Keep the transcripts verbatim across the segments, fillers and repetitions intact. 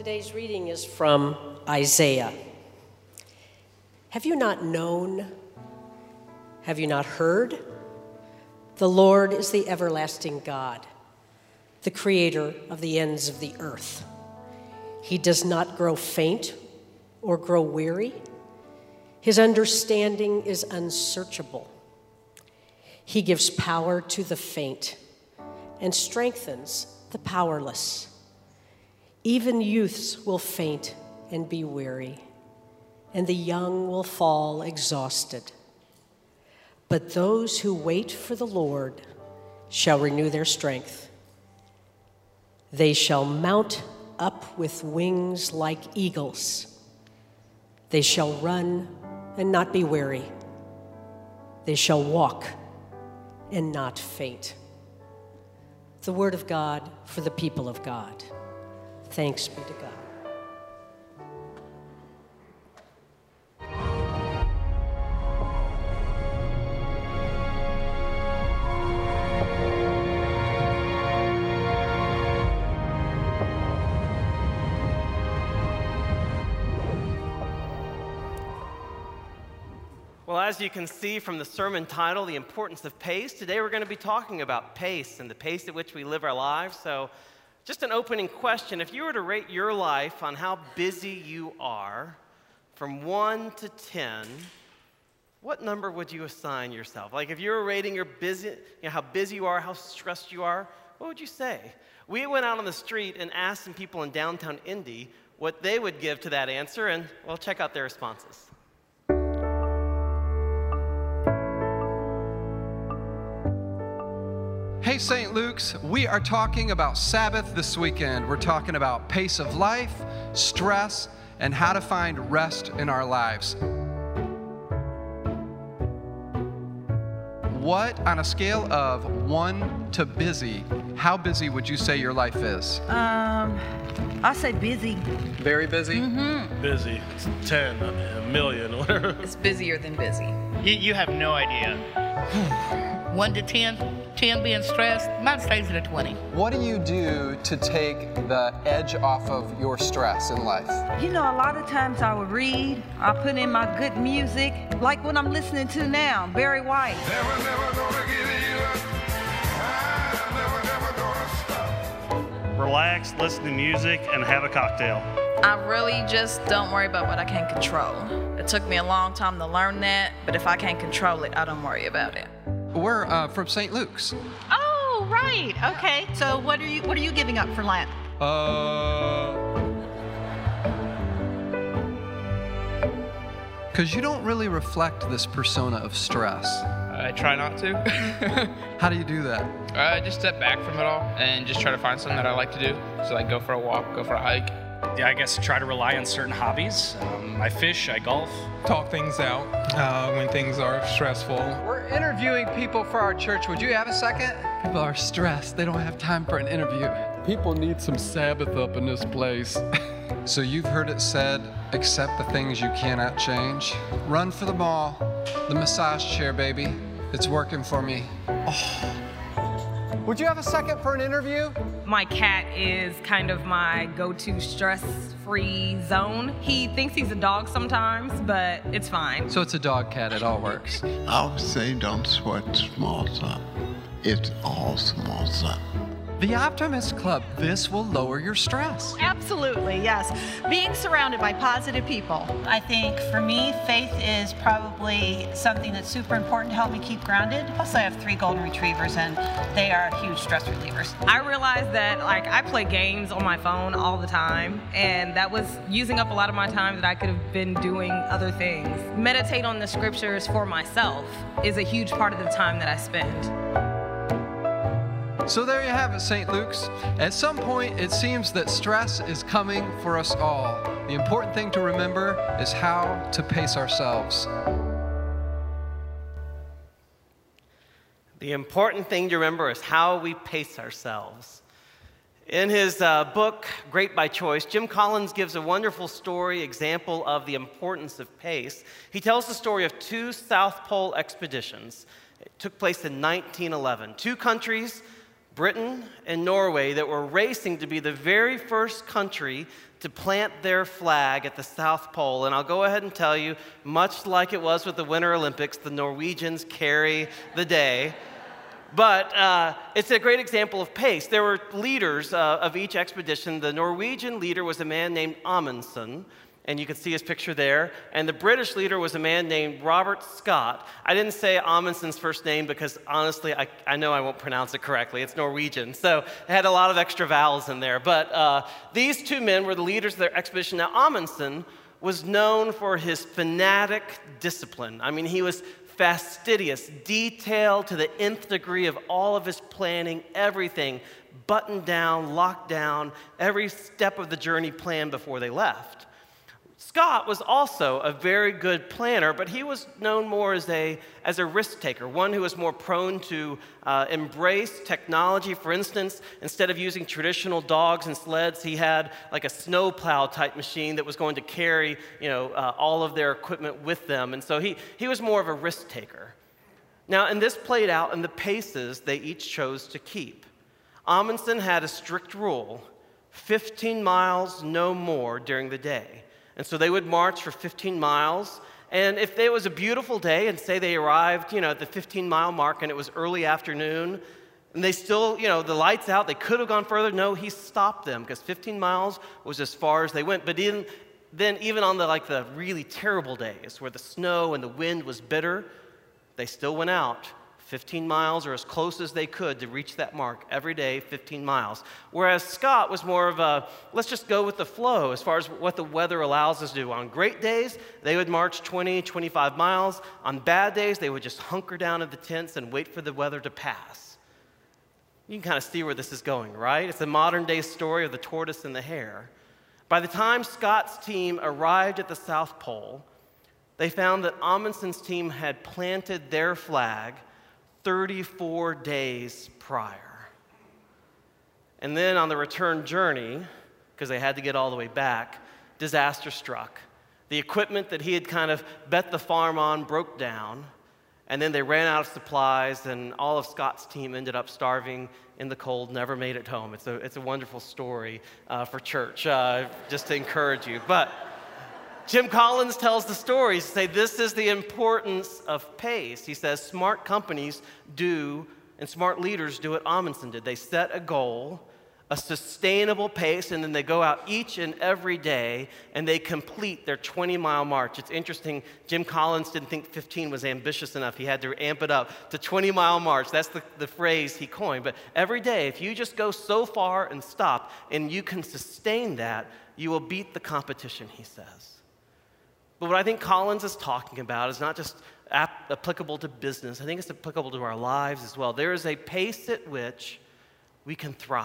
Today's reading is from Isaiah. Have you not known? Have you not heard? The Lord is the everlasting God, the creator of the ends of the earth. He does not grow faint or grow weary. His understanding is unsearchable. He gives power to the faint and strengthens the powerless. Even youths will faint and be weary, and the young will fall exhausted. But those who wait for the Lord shall renew their strength. They shall mount up with wings like eagles. They shall run and not be weary. They shall walk and not faint. The word of God for the people of God. Thanks be to God. Well, as you can see from the sermon title, The Importance of Pace, today we're going to be talking about pace and the pace at which we live our lives. So, just an opening question. If you were to rate your life on how busy you are, from one to ten, what number would you assign yourself? Like if you were rating your busy, you know, how busy you are, how stressed you are, what would you say? We went out on the street and asked some people in downtown Indy what they would give to that answer, and we'll check out their responses. Hey, Saint Luke's, we are talking about Sabbath this weekend. We're talking about pace of life, stress, and how to find rest in our lives. What, on a scale of one to busy, how busy would you say your life is? Um, I'll say busy. Very busy? Mm-hmm. Busy. It's ten, a million, whatever. It's busier than busy. You, you have no idea. One to ten, ten being stressed, mine stays at a twenty. What do you do to take the edge off of your stress in life? You know, a lot of times I will read, I'll put in my good music, like what I'm listening to now, Barry White. Never, never gonna give it up. I'm never, never gonna stop. Relax, listen to music, and have a cocktail. I really just don't worry about what I can't control. It took me a long time to learn that, but if I can't control it, I don't worry about it. We're uh, from Saint Luke's. Oh, right. Okay. So what are you what are you giving up for Lent? Uh... Because you don't really reflect this persona of stress. I try not to. How do you do that? I just step back from it all and just try to find something that I like to do. So like go for a walk, go for a hike. Yeah, I guess try to rely on certain hobbies. Um, I fish, I golf. Talk things out uh, when things are stressful. We're interviewing people for our church. Would you have a second? People are stressed. They don't have time for an interview. People need some Sabbath up in this place. So you've heard it said, accept the things you cannot change. Run for the mall. The massage chair, baby. It's working for me. Oh. Would you have a second for an interview? My cat is kind of my go-to stress-free zone. He thinks he's a dog sometimes, but it's fine. So it's a dog cat, it all works. I would say don't sweat small stuff. It's all small stuff. The Optimist Club, this will lower your stress. Absolutely, yes. Being surrounded by positive people. I think for me, faith is probably something that's super important to help me keep grounded. Plus, I have three golden retrievers, and they are huge stress relievers. I realized that, like, I play games on my phone all the time, and that was using up a lot of my time that I could have been doing other things. Meditate on the scriptures for myself is a huge part of the time that I spend. So there you have it, Saint Luke's. At some point, it seems that stress is coming for us all. The important thing to remember is how to pace ourselves. The important thing to remember is how we pace ourselves. In his uh, book, Great by Choice, Jim Collins gives a wonderful story, example of the importance of pace. He tells the story of two South Pole expeditions. It took place in nineteen eleven. Two countries, Britain and Norway that were racing to be the very first country to plant their flag at the South Pole. And I'll go ahead and tell you, much like it was with the Winter Olympics, the Norwegians carry the day. But uh, it's a great example of pace. There were leaders uh, of each expedition. The Norwegian leader was a man named Amundsen, and you can see his picture there. And the British leader was a man named Robert Scott. I didn't say Amundsen's first name because, honestly, I, I know I won't pronounce it correctly. It's Norwegian, so it had a lot of extra vowels in there. But uh, these two men were the leaders of their expedition. Now, Amundsen was known for his fanatic discipline. I mean, he was fastidious, detailed to the nth degree of all of his planning, everything buttoned down, locked down, every step of the journey planned before they left. Scott was also a very good planner, but he was known more as a, as a risk taker, one who was more prone to uh, embrace technology. For instance, instead of using traditional dogs and sleds, he had like a snowplow type machine that was going to carry, you know, uh, all of their equipment with them. And so he, he was more of a risk taker. Now, and this played out in the paces they each chose to keep. Amundsen had a strict rule, fifteen miles, no more during the day. And so they would march for fifteen miles, and if it was a beautiful day, and say they arrived, you know, at the fifteen mile mark, and it was early afternoon, and they still, you know, the light's out, they could have gone further. No, he stopped them, because fifteen miles was as far as they went. But in, then even on the, like, the really terrible days, where the snow and the wind was bitter, they still went out fifteen miles or as close as they could to reach that mark every day, fifteen miles. Whereas Scott was more of a, let's just go with the flow as far as what the weather allows us to do. On great days, they would march twenty, twenty-five miles. On bad days, they would just hunker down in the tents and wait for the weather to pass. You can kind of see where this is going, right? It's a modern day story of the tortoise and the hare. By the time Scott's team arrived at the South Pole, they found that Amundsen's team had planted their flag thirty-four days prior. And then on the return journey, because they had to get all the way back, disaster struck. The equipment that he had kind of bet the farm on broke down, and then they ran out of supplies, and all of Scott's team ended up starving in the cold, never made it home. It's a, it's a wonderful story uh, for church, uh, just to encourage you. But Jim Collins tells the story. He says, this is the importance of pace. He says, smart companies do, and smart leaders do what Amundsen did. They set a goal, a sustainable pace, and then they go out each and every day, and they complete their twenty mile march. It's interesting, Jim Collins didn't think fifteen was ambitious enough. He had to amp it up to twenty mile march. That's the, the phrase he coined. But every day, if you just go so far and stop, and you can sustain that, you will beat the competition, he says. But what I think Collins is talking about is not just ap- applicable to business. I think it's applicable to our lives as well. There is a pace at which we can thrive,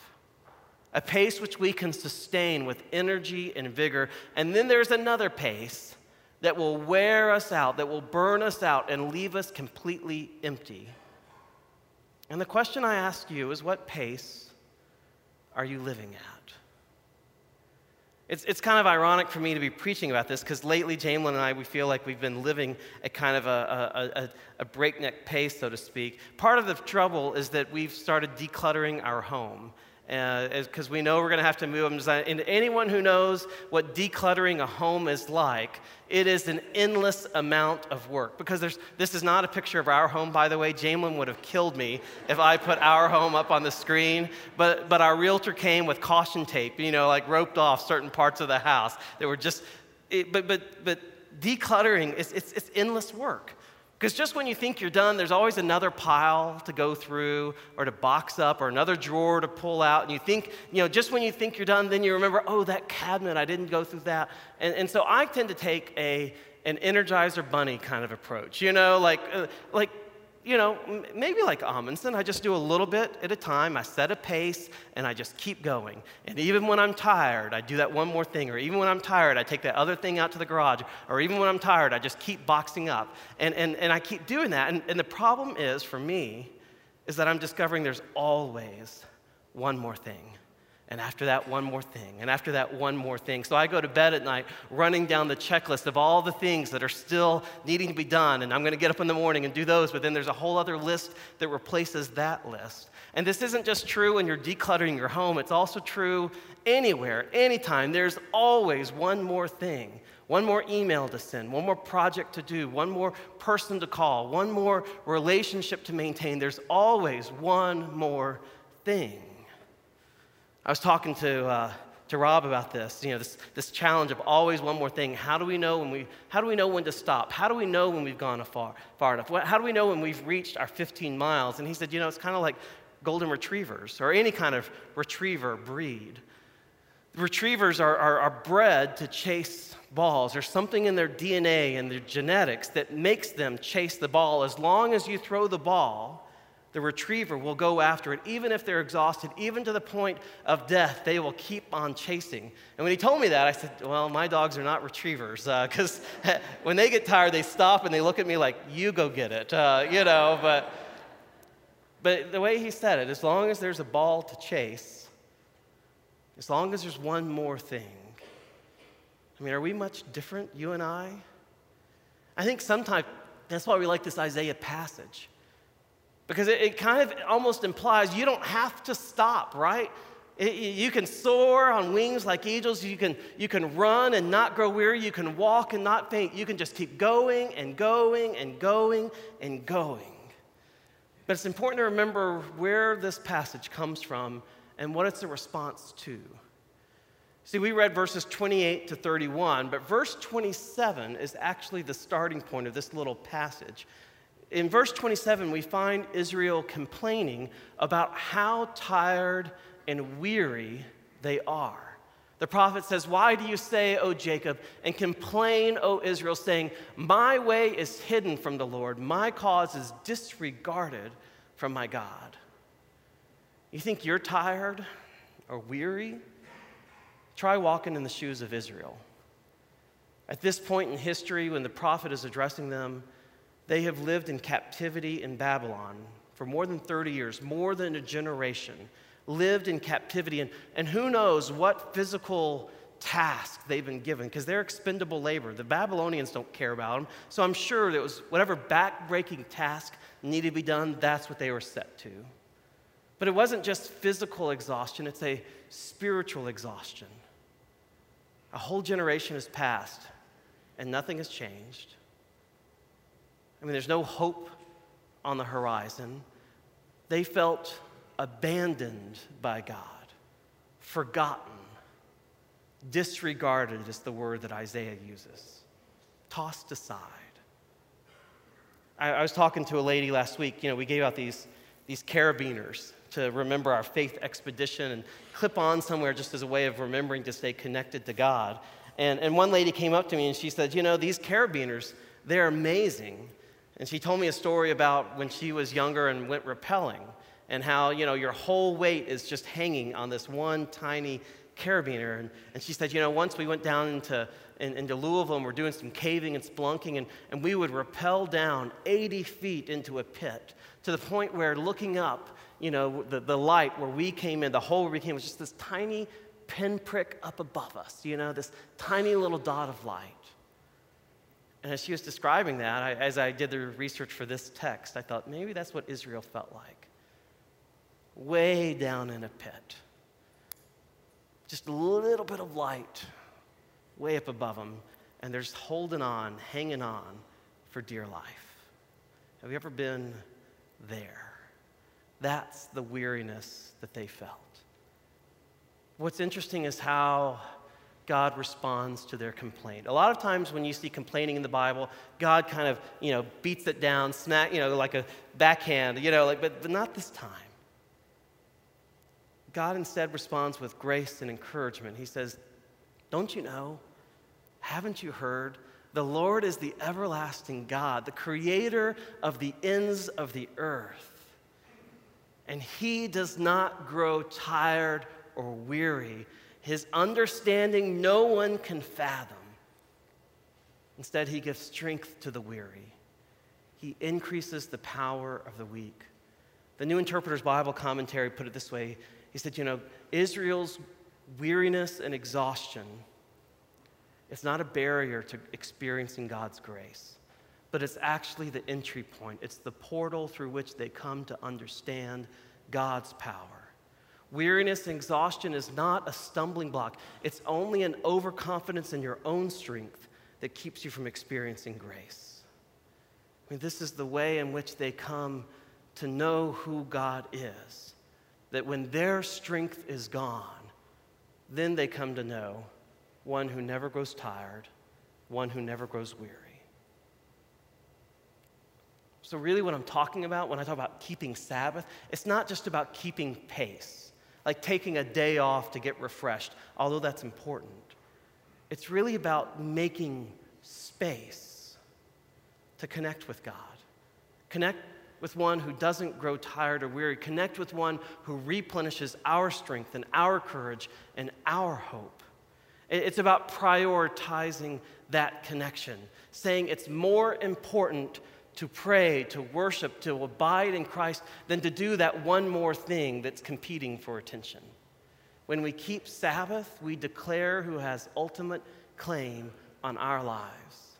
a pace which we can sustain with energy and vigor. And then there's another pace that will wear us out, that will burn us out and leave us completely empty. And the question I ask you is, what pace are you living at? It's, it's kind of ironic for me to be preaching about this because lately, Jamelin and I, we feel like we've been living at kind of a, a, a, a breakneck pace, so to speak. Part of the trouble is that we've started decluttering our home because uh, we know we're going to have to move them. And anyone who knows what decluttering a home is like, it is an endless amount of work. Because there's, this is not a picture of our home, by the way. Jamelin would have killed me if I put our home up on the screen. But, but our realtor came with caution tape, you know, like roped off certain parts of the house that were just, it, but, but, but decluttering, is, it's, it's endless work. Because just when you think you're done, there's always another pile to go through or to box up or another drawer to pull out. And you think, you know, just when you think you're done, then you remember, oh, that cabinet, I didn't go through that. And, and so I tend to take a an Energizer Bunny kind of approach, you know, like, uh, like you know, maybe like Amundsen, I just do a little bit at a time. I set a pace, and I just keep going. And even when I'm tired, I do that one more thing. Or even when I'm tired, I take that other thing out to the garage. Or even when I'm tired, I just keep boxing up. And, and, and I keep doing that. And, and the problem is, for me, is that I'm discovering there's always one more thing. And after that, one more thing. And after that, one more thing. So I go to bed at night running down the checklist of all the things that are still needing to be done. And I'm going to get up in the morning and do those. But then there's a whole other list that replaces that list. And this isn't just true when you're decluttering your home. It's also true anywhere, anytime. There's always one more thing. One more email to send, one more project to do, one more person to call, one more relationship to maintain. There's always one more thing. I was talking to uh, to Rob about this, you know, this, this challenge of always one more thing. How do we know when we how do we know when to stop? How do we know when we've gone far far enough? How do we know when we've reached our fifteen miles? And he said, you know, it's kind of like golden retrievers or any kind of retriever breed. Retrievers are, are, are bred to chase balls. There's something in their D N A and their genetics that makes them chase the ball. As long as you throw the ball, the retriever will go after it, even if they're exhausted, even to the point of death, they will keep on chasing. And when he told me that, I said, well, my dogs are not retrievers, because uh, when they get tired, they stop and they look at me like, you go get it, uh, you know, but, but the way he said it, as long as there's a ball to chase, as long as there's one more thing. I mean, are we much different, you and I? I think sometimes that's why we like this Isaiah passage. Because it, it kind of almost implies you don't have to stop, right? It, you can soar on wings like eagles. You can, you can run and not grow weary. You can walk and not faint. You can just keep going and going and going and going. But it's important to remember where this passage comes from and what it's a response to. See, we read verses twenty-eight to thirty-one, but verse twenty-seven is actually the starting point of this little passage. In verse twenty-seven, we find Israel complaining about how tired and weary they are. The prophet says, why do you say, O Jacob, and complain, O Israel, saying, my way is hidden from the Lord, my cause is disregarded from my God. You think you're tired or weary? Try walking in the shoes of Israel. At this point in history, when the prophet is addressing them, they have lived in captivity in Babylon for more than thirty years, more than a generation, lived in captivity. And, and who knows what physical task they've been given, because they're expendable labor. The Babylonians don't care about them. So I'm sure that it was whatever back-breaking task needed to be done, that's what they were set to. But it wasn't just physical exhaustion, it's a spiritual exhaustion. A whole generation has passed, and nothing has changed. I mean, there's no hope on the horizon. They felt abandoned by God, forgotten, disregarded is the word that Isaiah uses, tossed aside. I, I was talking to a lady last week. You know, we gave out these, these carabiners to remember our faith expedition and clip on somewhere just as a way of remembering to stay connected to God. And, and one lady came up to me and she said, you know, these carabiners, they're amazing. And she told me a story about when she was younger and went rappelling and how, you know, your whole weight is just hanging on this one tiny carabiner. And, and she said, you know, once we went down into, in, into Louisville and we're doing some caving and spelunking, and, and we would rappel down eighty feet into a pit to the point where looking up, you know, the, the light where we came in, the hole where we came was just this tiny pinprick up above us, you know, this tiny little dot of light. And as she was describing that, I, as I did the research for this text, I thought maybe that's what Israel felt like. Way down in a pit. Just a little bit of light way up above them, and they're just holding on, hanging on for dear life. Have you ever been there? That's the weariness that they felt. What's interesting is how God responds to their complaint. A lot of times when you see complaining in the Bible, God kind of, you know, beats it down, smack, you know, like a backhand, you know, like, but, but not this time. God instead responds with grace and encouragement. He says, don't you know? Haven't you heard? The Lord is the everlasting God, the creator of the ends of the earth. And he does not grow tired or weary. His understanding no one can fathom. Instead, he gives strength to the weary. He increases the power of the weak. The New Interpreter's Bible commentary put it this way. He said, you know, Israel's weariness and exhaustion, it's not a barrier to experiencing God's grace, but it's actually the entry point. It's the portal through which they come to understand God's power. Weariness and exhaustion is not a stumbling block. It's only an overconfidence in your own strength that keeps you from experiencing grace. I mean, this is the way in which they come to know who God is. That when their strength is gone, then they come to know one who never grows tired, one who never grows weary. So really what I'm talking about when I talk about keeping Sabbath, it's not just about keeping pace, like taking a day off to get refreshed, although that's important. It's really about making space to connect with God. Connect with one who doesn't grow tired or weary. Connect with one who replenishes our strength and our courage and our hope. It's about prioritizing that connection, saying it's more important to pray, to worship, to abide in Christ than to do that one more thing that's competing for attention. When we keep Sabbath, we declare who has ultimate claim on our lives.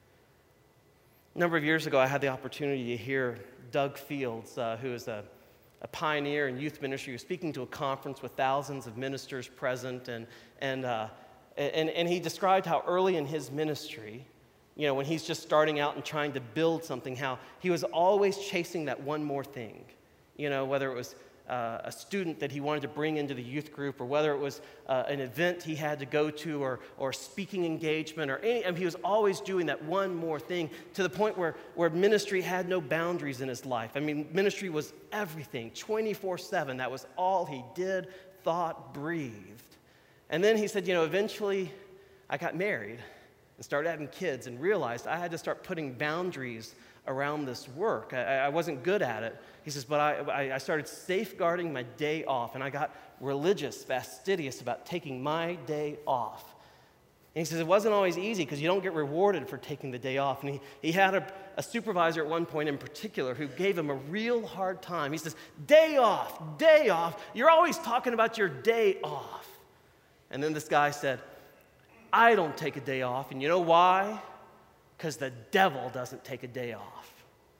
A number of years ago, I had the opportunity to hear Doug Fields, uh, who is a, a pioneer in youth ministry, was speaking to a conference with thousands of ministers present, and, and, uh, and, and he described how early in his ministry, you know, when he's just starting out and trying to build something, how he was always chasing that one more thing. You know, whether it was uh, a student that he wanted to bring into the youth group, or whether it was uh, an event he had to go to, or, or speaking engagement, or any, I mean, he was always doing that one more thing to the point where, where ministry had no boundaries in his life. I mean, ministry was everything, twenty-four seven. That was all he did, thought, breathed. And then he said, you know, eventually I got married and started having kids and realized I had to start putting boundaries around this work. I, I wasn't good at it. He says, but I, I started safeguarding my day off, and I got religious, fastidious about taking my day off. And he says, it wasn't always easy because you don't get rewarded for taking the day off. And he, he had a, a supervisor at one point in particular who gave him a real hard time. He says, day off, day off. You're always talking about your day off. And then this guy said, I don't take a day off, and you know why? Because the devil doesn't take a day off.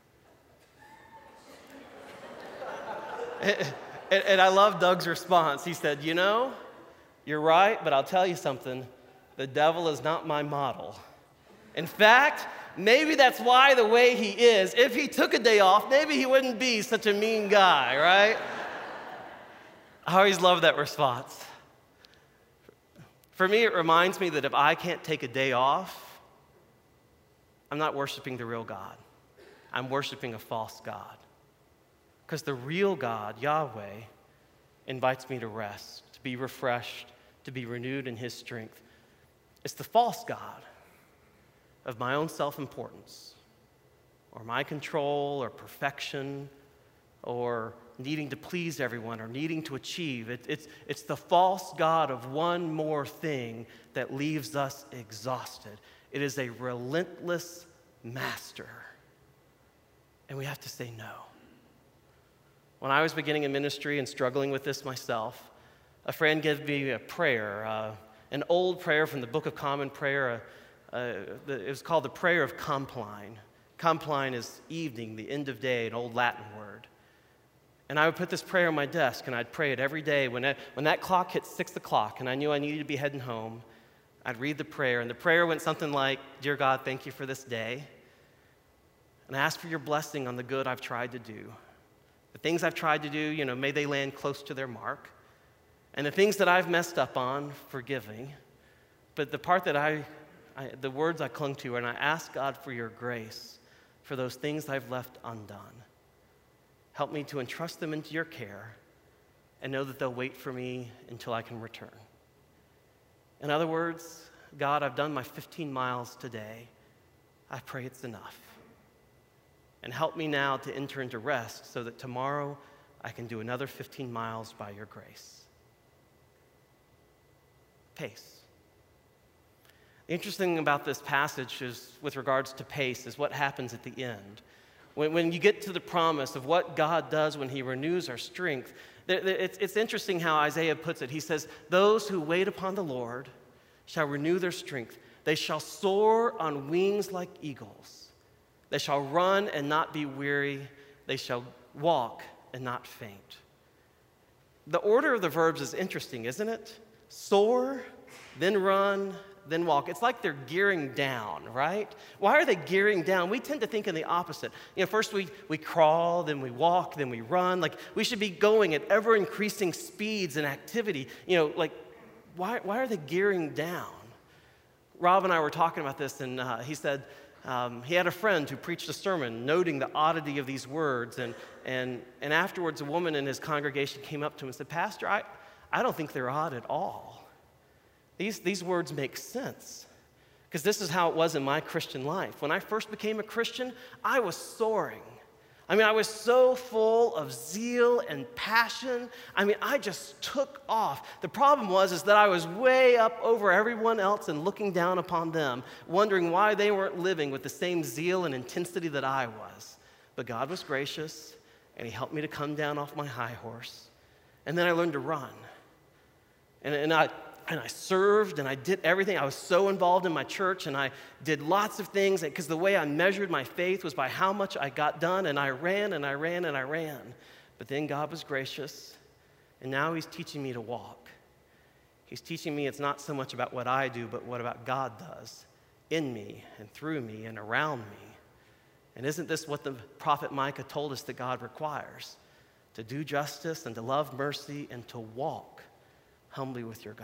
and, and, and I love Doug's response. He said, you know, you're right, but I'll tell you something. The devil is not my model. In fact, maybe that's why the way he is. If he took a day off, maybe he wouldn't be such a mean guy, right? I always love that response. For me, it reminds me that if I can't take a day off, I'm not worshiping the real God. I'm worshiping a false God. Because the real God, Yahweh, invites me to rest, to be refreshed, to be renewed in his strength. It's the false God of my own self-importance, or my control, or perfection, or needing to please everyone, or needing to achieve. It, it's, it's the false God of one more thing that leaves us exhausted. It is a relentless master, and we have to say no. When I was beginning in ministry and struggling with this myself, a friend gave me a prayer, uh, an old prayer from the Book of Common Prayer. Uh, uh, the, it was called the Prayer of Compline. Compline is evening, the end of day, an old Latin word. And I would put this prayer on my desk, and I'd pray it every day. When, I, when that clock hit six o'clock and I knew I needed to be heading home, I'd read the prayer. And the prayer went something like, Dear God, thank you for this day. And I ask for your blessing on the good I've tried to do. The things I've tried to do, you know, may they land close to their mark. And the things that I've messed up on, forgiving. But the part that I, I the words I clung to, and I ask God for your grace for those things I've left undone. Help me to entrust them into your care and know that they'll wait for me until I can return. In other words, God, I've done my fifteen miles today. I pray it's enough. And help me now to enter into rest so that tomorrow I can do another fifteen miles by your grace. Pace. The interesting thing about this passage is, with regards to pace, is what happens at the end. When, when you get to the promise of what God does when he renews our strength, it's, it's interesting how Isaiah puts it. He says, those who wait upon the Lord shall renew their strength. They shall soar on wings like eagles. They shall run and not be weary. They shall walk and not faint. The order of the verbs is interesting, isn't it? Soar, then run, then walk. It's like they're gearing down, right? Why are they gearing down? We tend to think in the opposite. You know, first we, we crawl, then we walk, then we run. Like, we should be going at ever-increasing speeds and activity. You know, like, why, why are they gearing down? Rob and I were talking about this, and uh, he said um, he had a friend who preached a sermon noting the oddity of these words, and, and, and afterwards a woman in his congregation came up to him and said, Pastor, I, I don't think they're odd at all. These, these words make sense, because this is how it was in my Christian life. When I first became a Christian, I was soaring. I mean, I was so full of zeal and passion. I mean, I just took off. The problem was is that I was way up over everyone else and looking down upon them, wondering why they weren't living with the same zeal and intensity that I was. But God was gracious, and he helped me to come down off my high horse. And then I learned to run. And, and I... And I served and I did everything. I was so involved in my church and I did lots of things because the way I measured my faith was by how much I got done, and I ran and I ran and I ran. But then God was gracious, and now he's teaching me to walk. He's teaching me it's not so much about what I do, but what about God does in me and through me and around me. And isn't this what the prophet Micah told us that God requires? To do justice and to love mercy and to walk humbly with your God.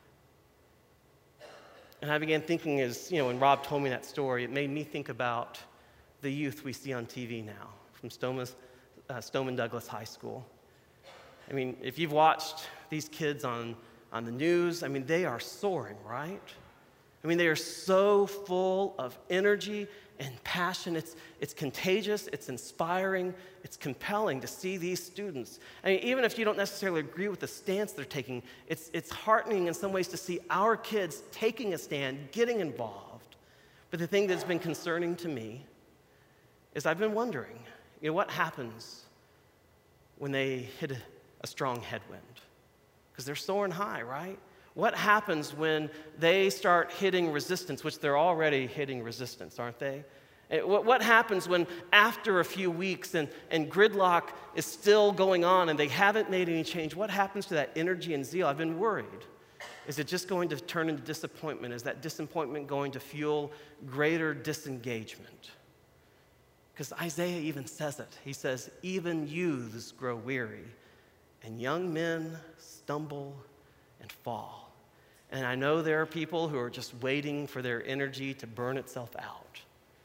And I began thinking as, you know, when Rob told me that story, it made me think about the youth we see on T V now from Stoneman, uh, Stoneman Douglas High School. I mean, if you've watched these kids on, on the news, I mean, they are soaring, right? I mean, they are so full of energy and passion. It's, it's contagious, it's inspiring, it's compelling to see these students. I mean, even if you don't necessarily agree with the stance they're taking, it's, it's heartening in some ways to see our kids taking a stand, getting involved. But the thing that's been concerning to me is I've been wondering, you know, what happens when they hit a, a strong headwind? Because they're soaring high, right? What happens when they start hitting resistance, which they're already hitting resistance, aren't they? What happens when after a few weeks and, and gridlock is still going on and they haven't made any change? What happens to that energy and zeal? I've been worried. Is it just going to turn into disappointment? Is that disappointment going to fuel greater disengagement? Because Isaiah even says it. He says, even youths grow weary, and young men stumble and fall. And I know there are people who are just waiting for their energy to burn itself out.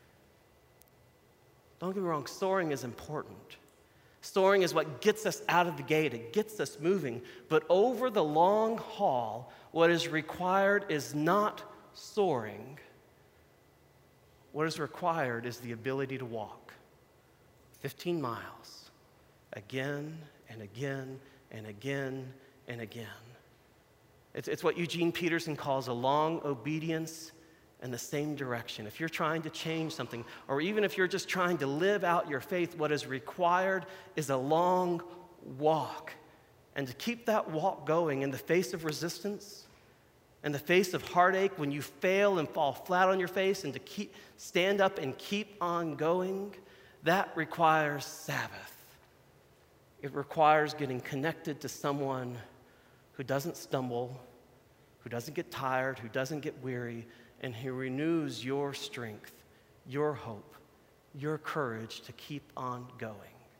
Don't get me wrong, soaring is important. Soaring is what gets us out of the gate. It gets us moving. But over the long haul, what is required is not soaring. What is required is the ability to walk fifteen miles again and again and again and again. It's, it's what Eugene Peterson calls a long obedience in the same direction. If you're trying to change something, or even if you're just trying to live out your faith, what is required is a long walk. And to keep that walk going in the face of resistance, in the face of heartache, when you fail and fall flat on your face, and to keep stand up and keep on going, that requires Sabbath. It requires getting connected to someone who doesn't stumble, who doesn't get tired, who doesn't get weary, and who renews your strength, your hope, your courage to keep on going.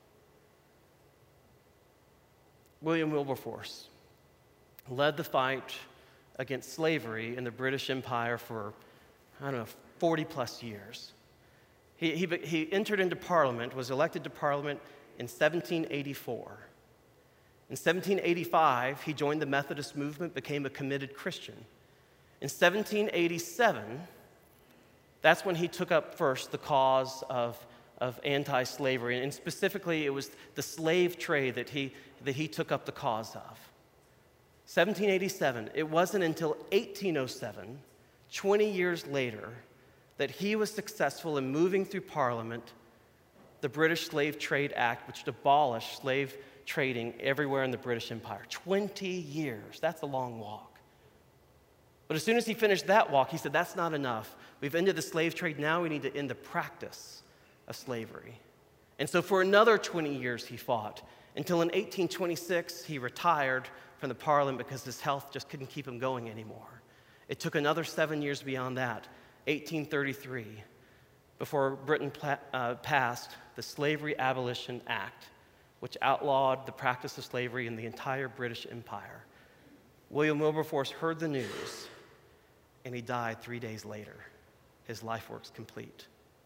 William Wilberforce led the fight against slavery in the British Empire for, I don't know, forty plus years. He, he, he entered into Parliament, was elected to Parliament in seventeen eighty-four. In seventeen eighty-five, he joined the Methodist movement, became a committed Christian. In seventeen eighty-seven, that's when he took up first the cause of, of anti-slavery, and specifically it was the slave trade that he, that he took up the cause of. seventeen eighty-seven, it wasn't until eighteen oh seven, twenty years later, that he was successful in moving through Parliament the British Slave Trade Act, which abolished slave trading everywhere in the British Empire. twenty years. That's a long walk. But as soon as he finished that walk, he said, that's not enough. We've ended the slave trade. Now we need to end the practice of slavery. And so for another twenty years, he fought until in eighteen twenty-six, he retired from the Parliament because his health just couldn't keep him going anymore. It took another seven years beyond that, eighteen thirty-three, before Britain pla- uh, passed the Slavery Abolition Act, which outlawed the practice of slavery in the entire British Empire. William Wilberforce heard the news, and he died three days later. His life work's complete.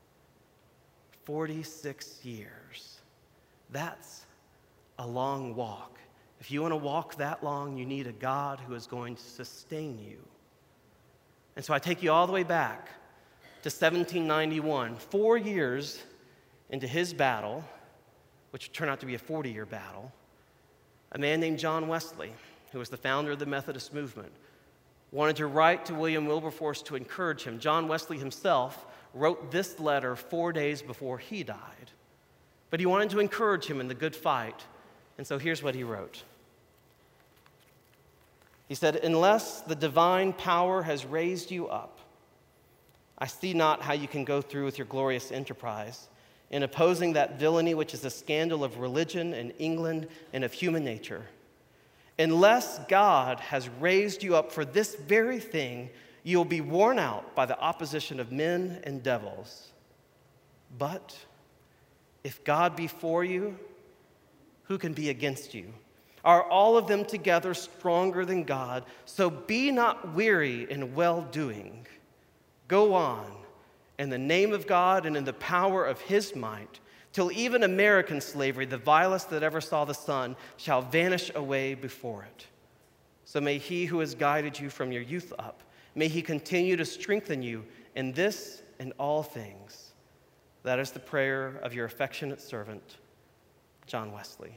forty-six years. That's a long walk. If you want to walk that long, you need a God who is going to sustain you. And so I take you all the way back to seventeen ninety-one, four years into his battle, which turned out to be a forty-year battle. A man named John Wesley, who was the founder of the Methodist movement, wanted to write to William Wilberforce to encourage him. John Wesley himself wrote this letter four days before he died. But he wanted to encourage him in the good fight. And so here's what he wrote. He said, unless the divine power has raised you up, I see not how you can go through with your glorious enterprise in opposing that villainy which is a scandal of religion and England and of human nature. Unless God has raised you up for this very thing, you will be worn out by the opposition of men and devils. But if God be for you, who can be against you? Are all of them together stronger than God? So be not weary in well-doing. Go on in the name of God and in the power of his might, till even American slavery, the vilest that ever saw the sun, shall vanish away before it. So may he who has guided you from your youth up, may he continue to strengthen you in this and all things. That is the prayer of your affectionate servant, John Wesley.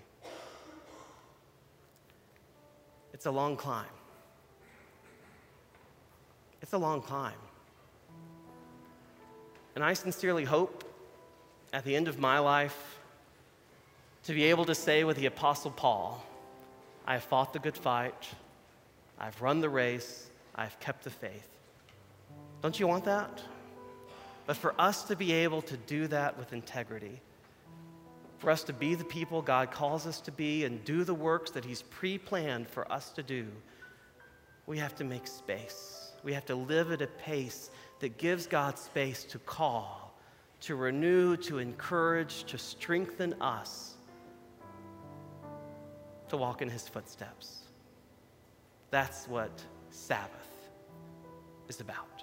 It's a long climb. It's a long climb. And I sincerely hope at the end of my life to be able to say with the Apostle Paul, I have fought the good fight, I've run the race, I've kept the faith. Don't you want that? But for us to be able to do that with integrity, for us to be the people God calls us to be and do the works that he's pre-planned for us to do, we have to make space. We have to live at a pace that gives God space to call, to renew, to encourage, to strengthen us to walk in his footsteps. That's what Sabbath is about.